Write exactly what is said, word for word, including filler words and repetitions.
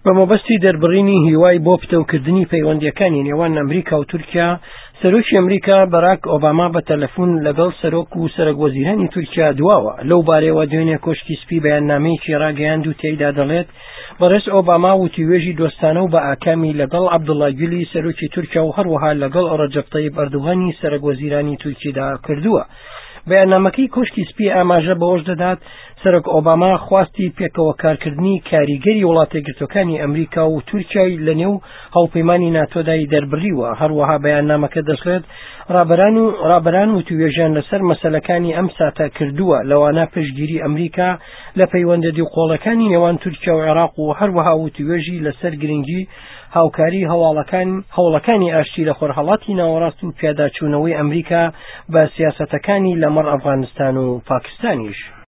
بە مەبەستی دەربڕینی هیوای بۆ پتەوکردنی پەیوەندیەکانی نێوان ئەمریکا و تورکیا، سەرۆکی ئەمریکا باراک ئۆباما بە تەلەفۆن لەگەڵ سەرۆک و سەرۆکوەزیرانی تورکیا دواوە. لەو بارەیەوە دوێنێ کۆشکی سپی بەیاننامەیەکی ڕاگەیاند و تێیدا دەڵێت بەڕێز ئۆباما وتیوێژی دۆستانە و بە ئاکامی لەگەڵ عەبدوڵڵا گولی سەرۆکی تورکیا و هەروەها لەگەڵ ڕەجەب تەیب ئەردوغانی سەرۆکوەزیرانی تورکیدا کردووە. بەیاننامەکەی کۆشکی سپی ئاماژە بەوەش دەدات سەرۆک ئۆباما خواستی پێکەوە کارکردنی کاریگەری وڵاتە یەکگرتووەکانی ئەمریکا و تورکیای لەنێو هەوڵپەیمانی ناتۆدای دەربڕیوە. هەروەها بەیاننامەکە دەڵێت ڕابەران و ڕابەران وتوێژیان لەسەر مەسەلەکانی ئەم ساتە کردووە، لەوانە پشتگیری ئەمریکا لە پەیوەندە دیوقۆڵەکانی نێوان تورکیا و عێراق و هەروەها وتوێژی لەسەر گرنگی هاوکاری هەواڵەکان هەوڵەکانی ئاشتی لە خۆرهەڵاتی ناوەڕاست و پیاداچوونەوەی ئەمریکا بە سیاسەتەکانی لەمەڕ ئەفغانستان و پاکستانیش.